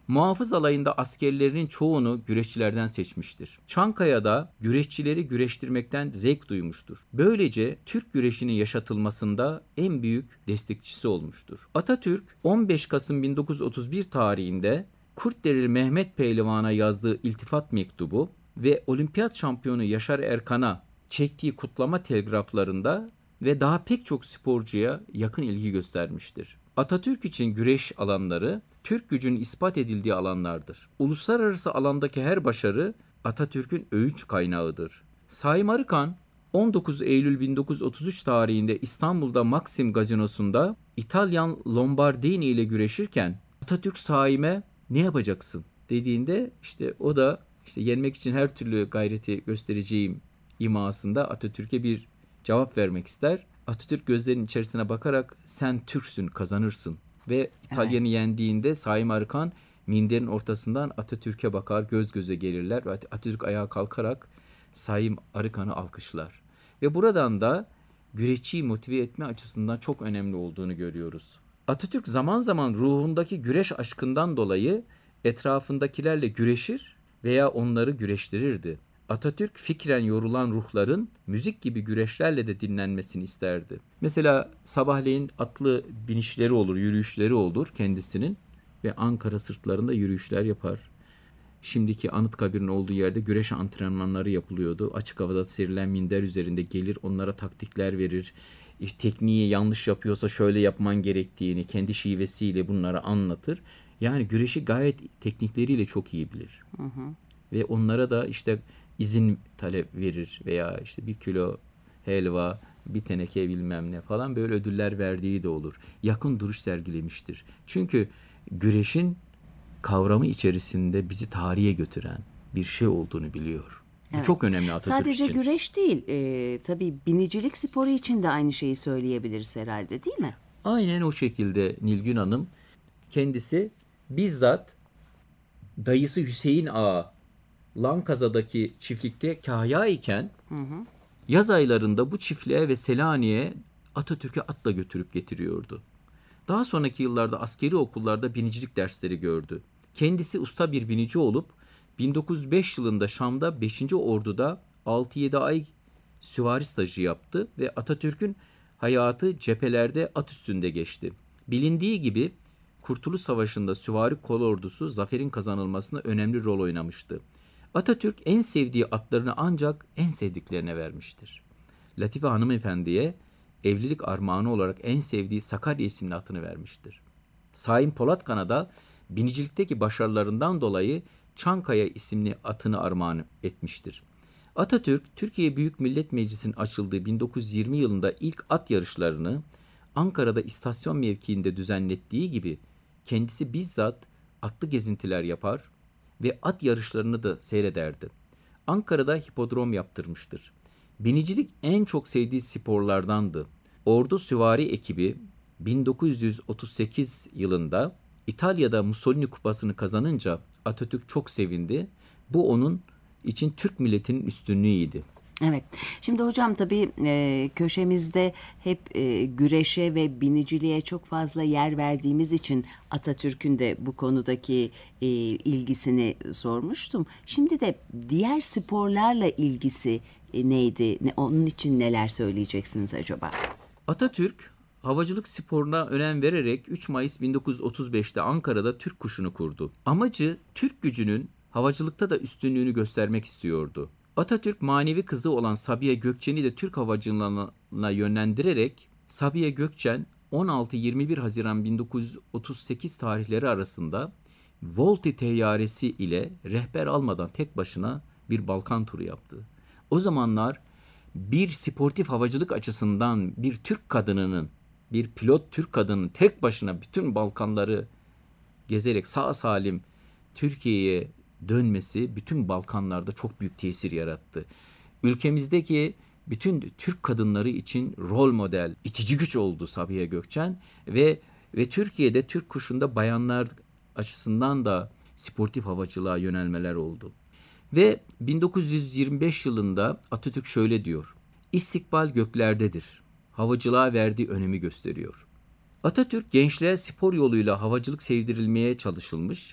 Muhafız alayında askerlerinin çoğunu güreşçilerden seçmiştir. Çankaya'da güreşçileri güreştirmekten zevk duymuştur. Böylece Türk güreşinin yaşatılmasında en büyük destekçisi olmuştur. Atatürk on beş Kasım bin dokuz yüz otuz bir tarihinde Kurtdereli Mehmet Pehlivan'a yazdığı iltifat mektubu ve olimpiyat şampiyonu Yaşar Erkan'a çektiği kutlama telgraflarında ve daha pek çok sporcuya yakın ilgi göstermiştir. Atatürk için güreş alanları, Türk gücünün ispat edildiği alanlardır. Uluslararası alandaki her başarı Atatürk'ün övünç kaynağıdır. Saim Arıkan, on dokuz Eylül bin dokuz yüz otuz üç tarihinde İstanbul'da Maxim Gazinosu'nda İtalyan Lombardini ile güreşirken Atatürk Saim'e ne yapacaksın dediğinde işte o da işte yenmek için her türlü gayreti göstereceğim imasında Atatürk'e bir cevap vermek ister. Atatürk gözlerinin içerisine bakarak sen Türksün, kazanırsın ve İtalyan'ı evet. yendiğinde Saim Arıkan minderin ortasından Atatürk'e bakar, göz göze gelirler ve Atatürk ayağa kalkarak Saim Arıkan'ı alkışlar. Ve buradan da güreşçiyi motive etme açısından çok önemli olduğunu görüyoruz. Atatürk zaman zaman ruhundaki güreş aşkından dolayı etrafındakilerle güreşir veya onları güreştirirdi. Atatürk fikren yorulan ruhların müzik gibi güreşlerle de dinlenmesini isterdi. Mesela sabahleyin atlı binişleri olur, yürüyüşleri olur kendisinin ve Ankara sırtlarında yürüyüşler yapar. Şimdiki Anıtkabir'in olduğu yerde güreş antrenmanları yapılıyordu. Açık havada serilen minder üzerinde gelir, onlara taktikler verir. İşte tekniği yanlış yapıyorsa şöyle yapman gerektiğini kendi şivesiyle bunlara anlatır. Yani güreşi gayet teknikleriyle çok iyi bilir. Hı hı. Ve onlara da işte izin talep verir veya işte bir kilo helva, bir teneke bilmem ne falan böyle ödüller verdiği de olur. Yakın duruş sergilemiştir. Çünkü güreşin kavramı içerisinde bizi tarihe götüren bir şey olduğunu biliyor. Evet. Bu çok önemli Atatürk Sadece için. Sadece güreş değil, e, tabii binicilik sporu için de aynı şeyi söyleyebiliriz herhalde, değil mi? Aynen o şekilde Nilgün Hanım. Kendisi bizzat dayısı Hüseyin Ağa Lankaza'daki çiftlikte kahya iken hı hı. yaz aylarında bu çiftliğe ve Selanik'e Atatürk'ü atla götürüp getiriyordu. Daha sonraki yıllarda askeri okullarda binicilik dersleri gördü. Kendisi usta bir binici olup bin dokuz yüz beş yılında Şam'da beşinci Ordu'da altı yedi ay süvari stajı yaptı ve Atatürk'ün hayatı cephelerde at üstünde geçti. Bilindiği gibi Kurtuluş Savaşı'nda süvari kolordusu zaferin kazanılmasına önemli rol oynamıştı. Atatürk en sevdiği atlarını ancak en sevdiklerine vermiştir. Latife hanımefendiye evlilik armağanı olarak en sevdiği Sakarya isimli atını vermiştir. Saim Polatkan'a da binicilikteki başarılarından dolayı Çankaya isimli atını armağan etmiştir. Atatürk, Türkiye Büyük Millet Meclisi'nin açıldığı bin dokuz yüz yirmi yılında ilk at yarışlarını Ankara'da istasyon mevkiinde düzenlettiği gibi kendisi bizzat atlı gezintiler yapar ve at yarışlarını da seyrederdi. Ankara'da hipodrom yaptırmıştır. Binicilik en çok sevdiği sporlardandı. Ordu Süvari ekibi bin dokuz yüz otuz sekiz yılında İtalya'da Mussolini kupasını kazanınca Atatürk çok sevindi. Bu onun için Türk milletinin üstünlüğüydü. Evet. Şimdi hocam tabii e, köşemizde hep e, güreşe ve biniciliğe çok fazla yer verdiğimiz için Atatürk'ün de bu konudaki e, ilgisini sormuştum. Şimdi de diğer sporlarla ilgisi e, neydi? Ne, onun için neler söyleyeceksiniz acaba? Atatürk havacılık sporuna önem vererek üç Mayıs bin dokuz yüz otuz beşte Ankara'da Türk Kuşu'nu kurdu. Amacı Türk gücünün havacılıkta da üstünlüğünü göstermek istiyordu. Atatürk manevi kızı olan Sabiha Gökçen'i de Türk havacılığına yönlendirerek Sabiha Gökçen on altı yirmi bir Haziran bin dokuz yüz otuz sekiz tarihleri arasında Volti teyyaresi ile rehber almadan tek başına bir Balkan turu yaptı. O zamanlar bir sportif havacılık açısından bir Türk kadınının, bir pilot Türk kadının tek başına bütün Balkanları gezerek sağ salim Türkiye'ye dönmesi bütün Balkanlarda çok büyük tesir yarattı. Ülkemizdeki bütün Türk kadınları için rol model, itici güç oldu Sabiha Gökçen ve ve Türkiye'de Türk Kuşu'nda bayanlar açısından da sportif havacılığa yönelmeler oldu. Ve bin dokuz yüz yirmi beş yılında Atatürk şöyle diyor: İstikbal göklerdedir. Havacılığa verdiği önemi gösteriyor. Atatürk gençliğe spor yoluyla havacılık sevdirilmeye çalışılmış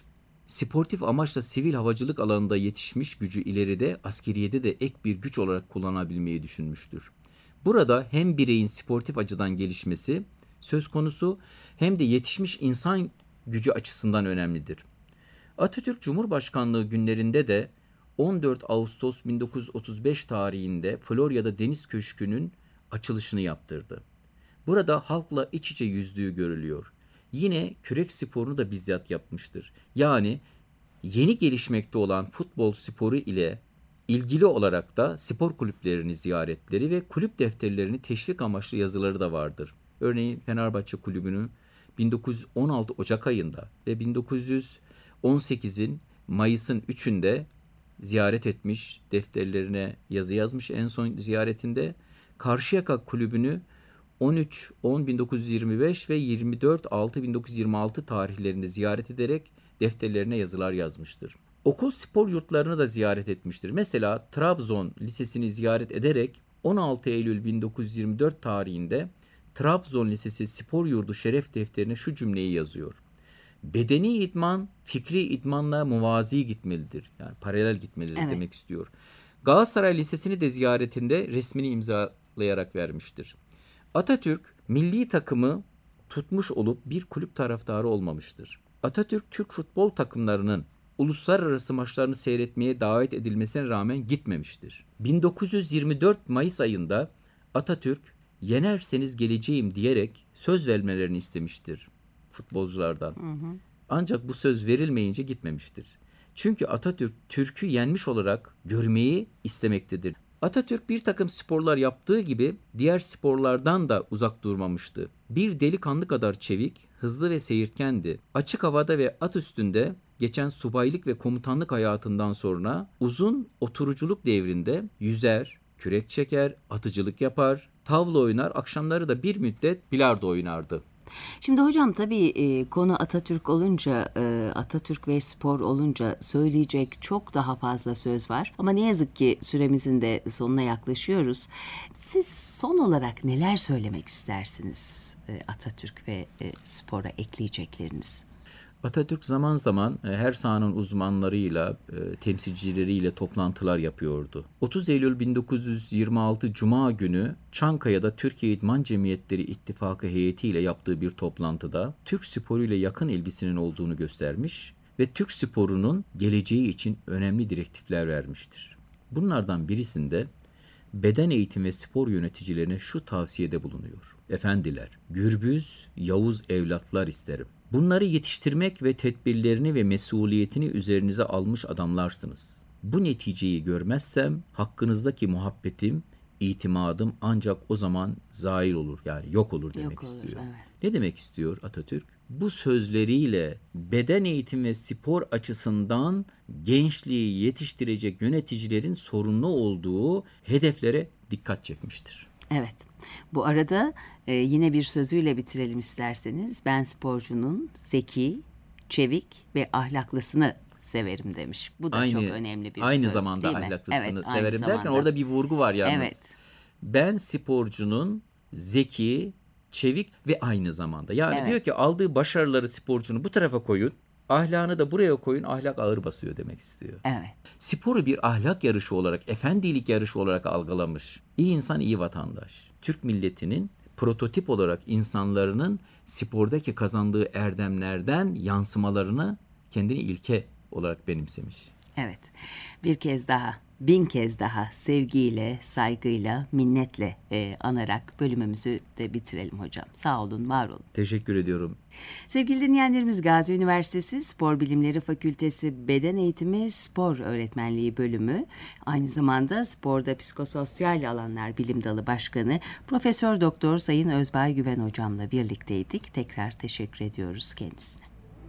sportif amaçla sivil havacılık alanında yetişmiş gücü ileride askeriyede de ek bir güç olarak kullanabilmeyi düşünmüştür. Burada hem bireyin sportif açıdan gelişmesi söz konusu hem de yetişmiş insan gücü açısından önemlidir. Atatürk Cumhurbaşkanlığı günlerinde de on dört Ağustos bin dokuz yüz otuz beş tarihinde Florya'da Deniz Köşkü'nün açılışını yaptırdı. Burada halkla iç içe yüzdüğü görülüyor. Yine kürek sporunu da bizzat yapmıştır. Yani yeni gelişmekte olan futbol sporu ile ilgili olarak da spor kulüplerini ziyaretleri ve kulüp defterlerini teşvik amaçlı yazıları da vardır. Örneğin Fenerbahçe Kulübü'nü bin dokuz yüz on altı Ocak ayında ve bin dokuz yüz on sekizin Mayıs'ın üçünde ziyaret etmiş, defterlerine yazı yazmış en son ziyaretinde. Karşıyaka Kulübü'nü on üç on bin dokuz yüz yirmi beş ve yirmi dört altı bin dokuz yüz yirmi altı tarihlerinde ziyaret ederek defterlerine yazılar yazmıştır. Okul spor yurtlarını da ziyaret etmiştir. Mesela Trabzon Lisesi'ni ziyaret ederek on altı Eylül bin dokuz yüz yirmi dört tarihinde Trabzon Lisesi Spor Yurdu şeref defterine şu cümleyi yazıyor. Bedeni idman, fikri idmanla muvazi gitmelidir. Yani paralel gitmelidir Evet. demek istiyor. Galatasaray Lisesi'ni de ziyaretinde resmini imzalayarak vermiştir. Atatürk milli takımı tutmuş olup bir kulüp taraftarı olmamıştır. Atatürk Türk futbol takımlarının uluslararası maçlarını seyretmeye davet edilmesine rağmen gitmemiştir. bin dokuz yüz yirmi dört Mayıs ayında Atatürk yenerseniz geleceğim diyerek söz vermelerini istemiştir futbolculardan. Hı hı. Ancak bu söz verilmeyince gitmemiştir. Çünkü Atatürk Türk'ü yenmiş olarak görmeyi istemektedir. Atatürk bir takım sporlar yaptığı gibi diğer sporlardan da uzak durmamıştı. Bir delikanlı kadar çevik, hızlı ve seyirtkendi. Açık havada ve at üstünde geçen subaylık ve komutanlık hayatından sonra uzun oturuculuk devrinde yüzer, kürek çeker, atıcılık yapar, tavla oynar, akşamları da bir müddet bilardo oynardı. Şimdi hocam tabii e, konu Atatürk olunca, e, Atatürk ve spor olunca söyleyecek çok daha fazla söz var. Ama ne yazık ki süremizin de sonuna yaklaşıyoruz. Siz son olarak neler söylemek istersiniz e, Atatürk ve e, spora ekleyecekleriniz? Atatürk zaman zaman her sahanın uzmanlarıyla, temsilcileriyle toplantılar yapıyordu. otuz Eylül bin dokuz yüz yirmi altı Cuma günü Çankaya'da Türkiye İdman Cemiyetleri İttifakı heyetiyle yaptığı bir toplantıda Türk sporuyla yakın ilgisinin olduğunu göstermiş ve Türk sporunun geleceği için önemli direktifler vermiştir. Bunlardan birisinde beden eğitim ve spor yöneticilerine şu tavsiyede bulunuyor. Efendiler, gürbüz, yavuz evlatlar isterim. Bunları yetiştirmek ve tedbirlerini ve mesuliyetini üzerinize almış adamlarsınız. Bu neticeyi görmezsem hakkınızdaki muhabbetim, itimadım ancak o zaman zail olur, yani yok olur demek Yok olur, istiyor. evet. Ne demek istiyor Atatürk? Bu sözleriyle beden eğitim ve spor açısından gençliği yetiştirecek yöneticilerin sorumlu olduğu hedeflere dikkat çekmiştir. Evet. Bu arada e, yine bir sözüyle bitirelim isterseniz. Ben sporcunun zeki, çevik ve ahlaklısını severim demiş. Bu da aynı, çok önemli bir aynı söz zamanda değil mi? ahlaklısını Evet, aynı severim derken zamanda. orada bir vurgu var yalnız. Evet. Ben sporcunun zeki, çevik ve aynı zamanda. Yani Evet. diyor ki aldığı başarıları sporcunun bu tarafa koyun, ahlakını da buraya koyun, ahlak ağır basıyor demek istiyor. Evet. Sporu bir ahlak yarışı olarak, efendilik yarışı olarak algılamış. İyi insan, iyi vatandaş. Türk milletinin prototip olarak insanların spordaki kazandığı erdemlerden yansımalarını kendini ilke olarak benimsemiş. Evet. Bir kez daha, bin kez daha sevgiyle, saygıyla, minnetle e, anarak bölümümüzü de bitirelim hocam. Sağ olun, var olun. Teşekkür ediyorum. Sevgili dinleyenlerimiz, Gazi Üniversitesi Spor Bilimleri Fakültesi Beden Eğitimi Spor Öğretmenliği Bölümü, aynı zamanda Sporda Psikososyal Alanlar Bilim Dalı Başkanı Profesör Doktor Sayın Özbay Güven hocamla birlikteydik. Tekrar teşekkür ediyoruz kendisine.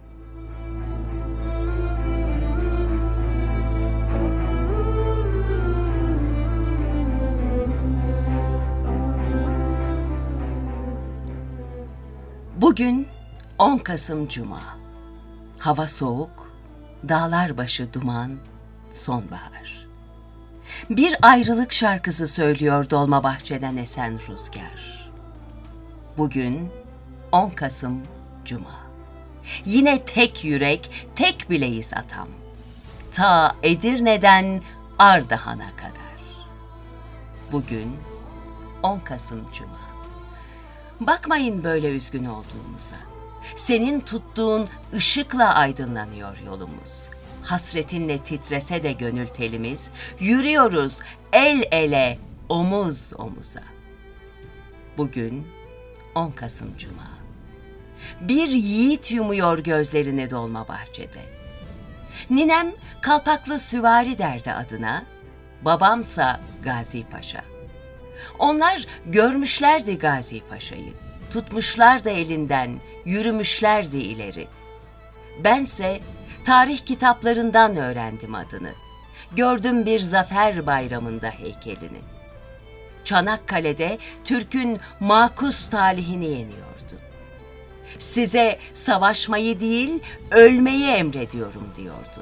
Bugün on Kasım Cuma. Hava soğuk, dağlar başı duman, sonbahar. Bir ayrılık şarkısı söylüyor Dolmabahçe'den esen rüzgar. Bugün on Kasım Cuma. Yine tek yürek, tek bileyiz atam. Ta Edirne'den Ardahan'a kadar. Bugün on Kasım Cuma. Bakmayın böyle üzgün olduğumuza. Senin tuttuğun ışıkla aydınlanıyor yolumuz. Hasretinle titrese de gönül telimiz, yürüyoruz el ele, omuz omuza. Bugün on Kasım Cuma. Bir yiğit yumuyor gözlerini dolma bahçede. Ninem Kalpaklı Süvari derdi adına, babamsa Gazi Paşa. Onlar görmüşlerdi Gazi Paşa'yı, tutmuşlardı elinden, yürümüşlerdi ileri. Bense tarih kitaplarından öğrendim adını. Gördüm bir zafer bayramında heykelini. Çanakkale'de Türk'ün makus talihini yeniyordu. Size savaşmayı değil, ölmeyi emrediyorum diyordu.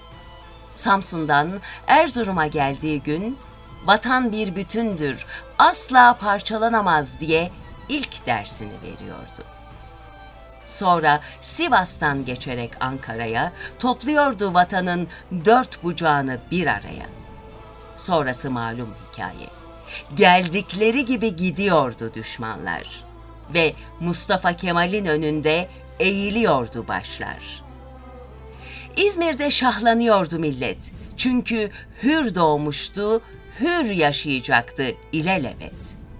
Samsun'dan Erzurum'a geldiği gün, vatan bir bütündür, asla parçalanamaz diye ilk dersini veriyordu. Sonra Sivas'tan geçerek Ankara'ya topluyordu vatanın dört bucağını bir araya. Sonrası malum hikaye. Geldikleri gibi gidiyordu düşmanlar ve Mustafa Kemal'in önünde eğiliyordu başlar. İzmir'de şahlanıyordu millet. Çünkü hür doğmuştu, hür yaşayacaktı ilelebet.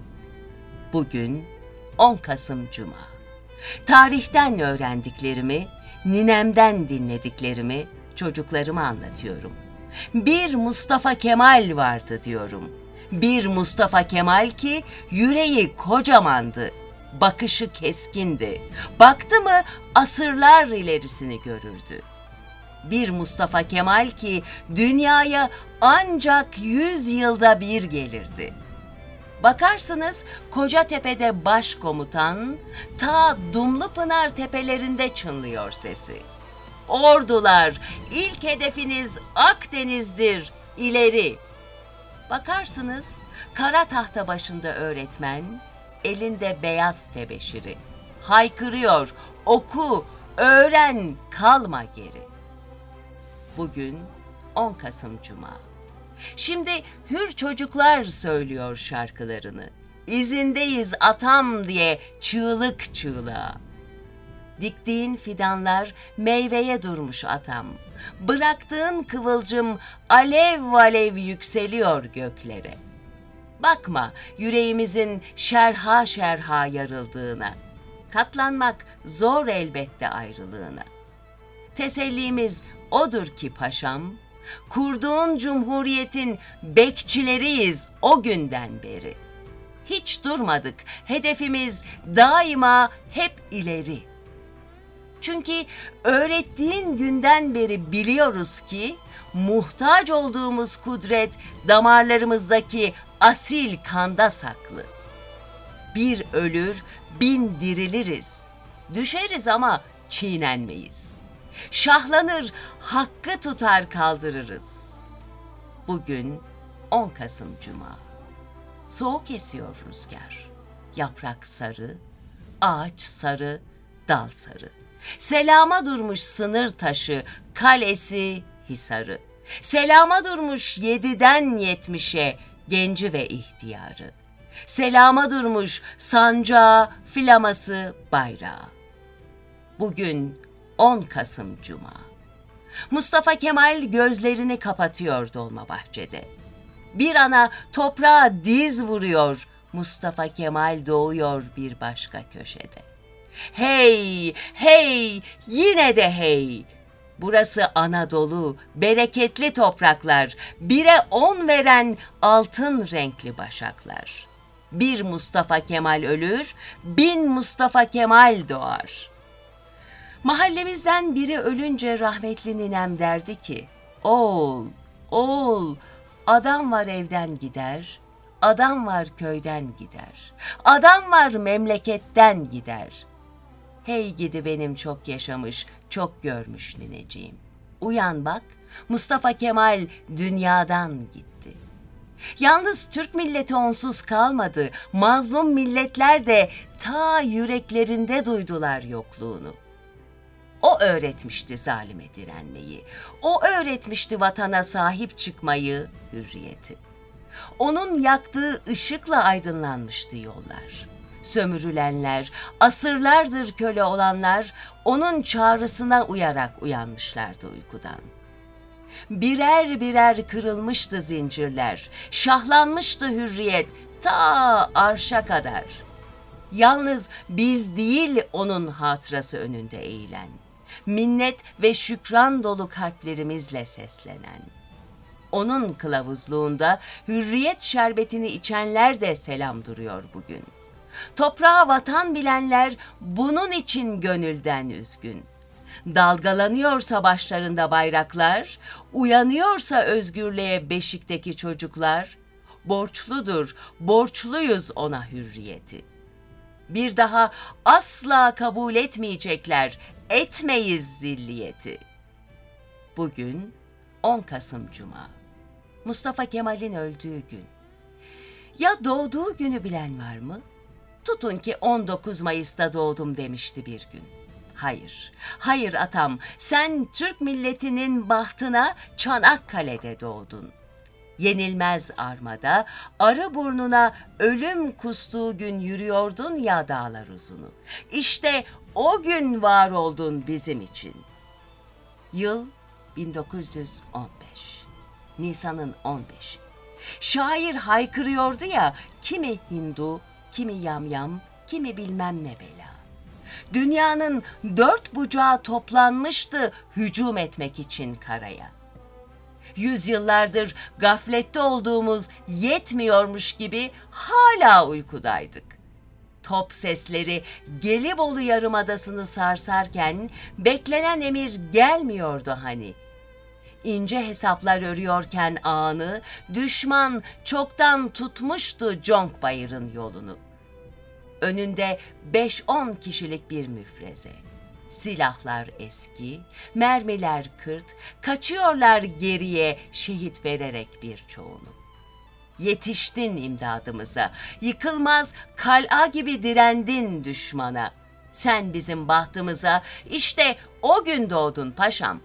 Bugün on Kasım Cuma. Tarihten öğrendiklerimi, ninemden dinlediklerimi çocuklarıma anlatıyorum. Bir Mustafa Kemal vardı diyorum. Bir Mustafa Kemal ki yüreği kocamandı, bakışı keskindi. Baktı mı asırlar ilerisini görürdü. Bir Mustafa Kemal ki dünyaya ancak yüz yılda bir gelirdi. Bakarsınız Kocatepe'de başkomutan, ta Dumlupınar tepelerinde çınlıyor sesi. Ordular, ilk hedefiniz Akdeniz'dir, ileri. Bakarsınız kara tahta başında öğretmen, elinde beyaz tebeşiri. Haykırıyor, oku, öğren, kalma geri. Bugün on Kasım Cuma. Şimdi hür çocuklar söylüyor şarkılarını. İzindeyiz atam diye çığlık çığlığa. Diktiğin fidanlar meyveye durmuş atam. Bıraktığın kıvılcım alev alev yükseliyor göklere. Bakma yüreğimizin şerha şerha yarıldığına. Katlanmak zor elbette ayrılığına. Tesellimiz odur ki paşam, kurduğun cumhuriyetin bekçileriyiz o günden beri. Hiç durmadık, hedefimiz daima hep ileri. Çünkü öğrettiğin günden beri biliyoruz ki, muhtaç olduğumuz kudret damarlarımızdaki asil kanda saklı. Bir ölür, bin diriliriz. Düşeriz ama çiğnenmeyiz. Şahlanır, hakkı tutar kaldırırız. Bugün on Kasım Cuma. Soğuk esiyor rüzgar. Yaprak sarı, ağaç sarı, dal sarı. Selama durmuş sınır taşı, kalesi, hisarı. Selama durmuş yediden yetmişe, genci ve ihtiyarı. Selama durmuş sancağı, flaması, bayrağı. Bugün on Kasım Cuma. Mustafa Kemal gözlerini kapatıyor Dolmabahçe'de. Bir ana toprağa diz vuruyor, Mustafa Kemal doğuyor bir başka köşede. Hey, hey, yine de hey! Burası Anadolu, bereketli topraklar, bire on veren altın renkli başaklar. Bir Mustafa Kemal ölür, bin Mustafa Kemal doğar. Mahallemizden biri ölünce rahmetli ninem derdi ki, oğul, oğul, adam var evden gider, adam var köyden gider, adam var memleketten gider. Hey gidi benim çok yaşamış, çok görmüş nineciğim. Uyan bak, Mustafa Kemal dünyadan gitti. Yalnız Türk milleti onsuz kalmadı, mazlum milletler de ta yüreklerinde duydular yokluğunu. O öğretmişti zalime direnmeyi. O öğretmişti vatana sahip çıkmayı, hürriyeti. Onun yaktığı ışıkla aydınlanmıştı yollar. Sömürülenler, asırlardır köle olanlar onun çağrısına uyarak uyanmışlardı uykudan. Birer birer kırılmıştı zincirler, şahlanmıştı hürriyet ta arşa kadar. Yalnız biz değil onun hatırası önünde eğilen, minnet ve şükran dolu kalplerimizle seslenen. Onun kılavuzluğunda hürriyet şerbetini içenler de selam duruyor bugün. Toprağa vatan bilenler bunun için gönülden üzgün. Dalgalanıyorsa başlarında bayraklar, uyanıyorsa özgürlüğe beşikteki çocuklar, borçludur, borçluyuz ona hürriyeti. Bir daha asla kabul etmeyecekler, etmeyiz zilliyeti. Bugün on Kasım Cuma, Mustafa Kemal'in öldüğü gün. Ya doğduğu günü bilen var mı? Tutun ki on dokuz Mayıs'ta doğdum demişti bir gün. Hayır, hayır atam, sen Türk milletinin bahtına Çanakkale'de doğdun. Yenilmez armada, arı burnuna ölüm kustuğu gün yürüyordun ya dağlar uzunu. İşte o gün var oldun bizim için. Yıl bin dokuz yüz on beş, Nisan'ın on beşi. Şair haykırıyordu ya, kimi Hindu, kimi yamyam, kimi bilmem ne bela. Dünyanın dört bucağı toplanmıştı hücum etmek için karaya. Yüzyıllardır gaflette olduğumuz yetmiyormuş gibi hala uykudaydık. Top sesleri Gelibolu Yarımadası'nı sarsarken beklenen emir gelmiyordu hani. İnce hesaplar örüyorken ağını, düşman çoktan tutmuştu Conk Bayır'ın yolunu. Önünde beş on kişilik bir müfreze. Silahlar eski, mermiler kırt, kaçıyorlar geriye şehit vererek birçoğunu. Yetiştin imdadımıza, yıkılmaz kal'a gibi direndin düşmana. Sen bizim bahtımıza, işte o gün doğdun paşam.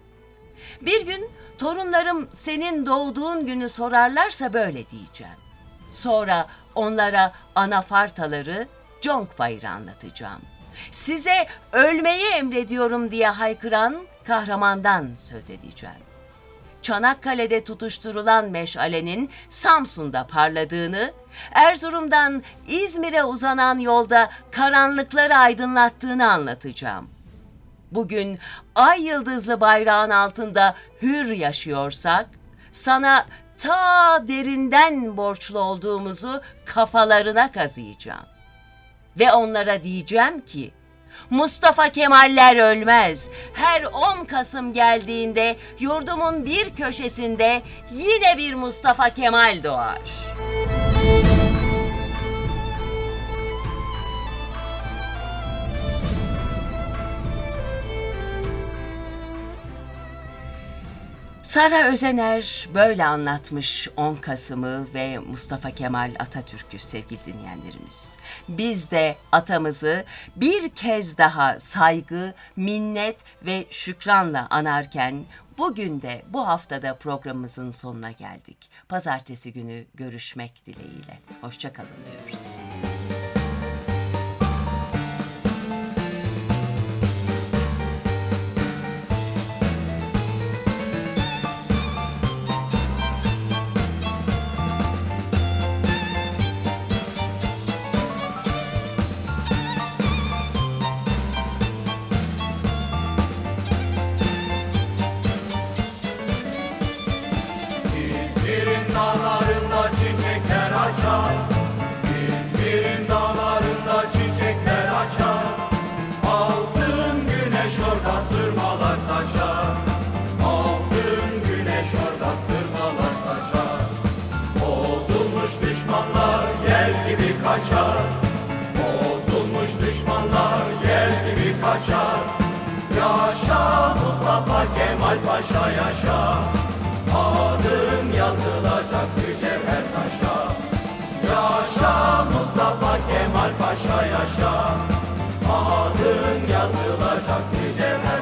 Bir gün torunlarım senin doğduğun günü sorarlarsa böyle diyeceğim. Sonra onlara anafartaları, Conk Bayır'ı anlatacağım. Size ölmeyi emrediyorum diye haykıran kahramandan söz edeceğim. Çanakkale'de tutuşturulan meşalenin Samsun'da parladığını, Erzurum'dan İzmir'e uzanan yolda karanlıkları aydınlattığını anlatacağım. Bugün ay yıldızlı bayrağın altında hür yaşıyorsak, sana ta derinden borçlu olduğumuzu kafalarına kazıyacağım. Ve onlara diyeceğim ki, Mustafa Kemaller ölmez. Her on Kasım geldiğinde yurdumun bir köşesinde yine bir Mustafa Kemal doğar. Sara Özener böyle anlatmış on Kasım'ı ve Mustafa Kemal Atatürk'ü sevgili dinleyenlerimiz. Biz de atamızı bir kez daha saygı, minnet ve şükranla anarken bugün de bu haftada programımızın sonuna geldik. Pazartesi günü görüşmek dileğiyle. Hoşça kalın diyoruz. Dağlarında çiçekler açar, İzmir'in dağlarında çiçekler açar. Altın güneş orada sırmalar saçar, altın güneş orada sırmalar saçar. Bozulmuş düşmanlar yel gibi kaçar, bozulmuş düşmanlar yel gibi kaçar. Yaşa Mustafa Kemal Paşa yaşa, adın yazılacak mücevher taşa. Yaşa Mustafa Kemal Paşa yaşa, adın yazılacak mücevher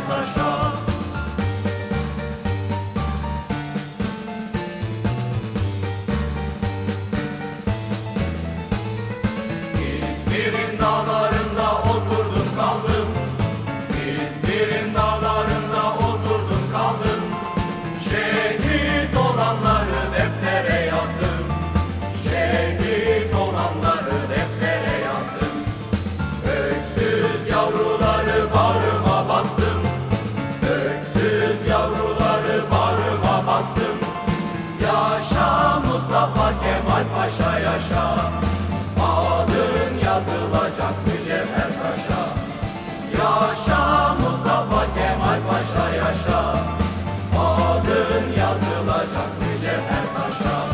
bastım. Yaşa Mustafa Kemal Paşa yaşa, adın yazılacak mücevher taşa. Yaşa Mustafa Kemal Paşa yaşa, adın yazılacak mücevher taşa.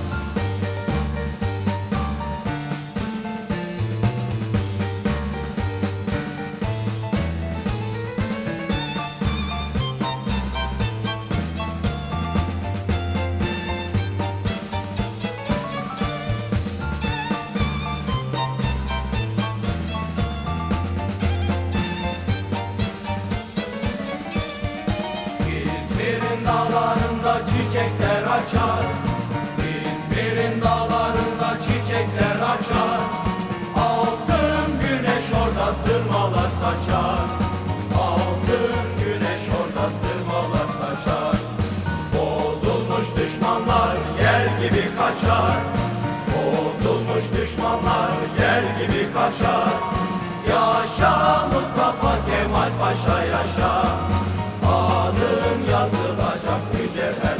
İzmir'in dağlarında çiçekler açar, İzmir'in dağlarında çiçekler açar. Altın güneş orada sırmalar saçar, altın güneş orada sırmalar saçar. Bozulmuş düşmanlar yer gibi kaçar, bozulmuş düşmanlar yer gibi kaçar. Yaşa Mustafa Kemal Paşa yaşa, adın yazılacak mücevher